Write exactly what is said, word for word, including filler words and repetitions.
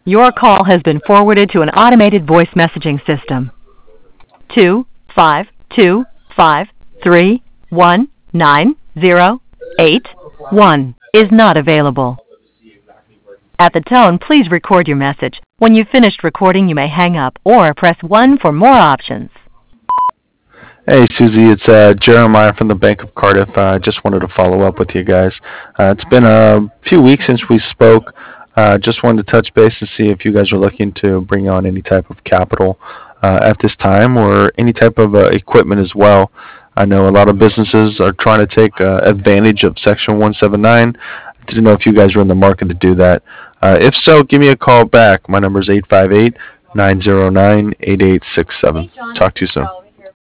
Your call has been forwarded to an automated voice messaging system. Two five two five three one nine zero eight one is not available. At the tone, please record your message. When you've finished recording, you may hang up or press one for more options. Hey, Susie, it's uh, Jeremiah from the Bank of Cardiff. I uh, just wanted to follow up with you guys. Uh, it's been a few weeks since we spoke. Uh, just wanted to touch base and see if you guys are looking to bring on any type of capital uh, at this time or any type of uh, equipment as well. I know a lot of businesses are trying to take uh, advantage of Section one seventy-nine. I didn't know if you guys were in the market to do that. Uh, if so, give me a call back. My number is eight five eight, nine zero nine, eight eight six seven. Talk to you soon.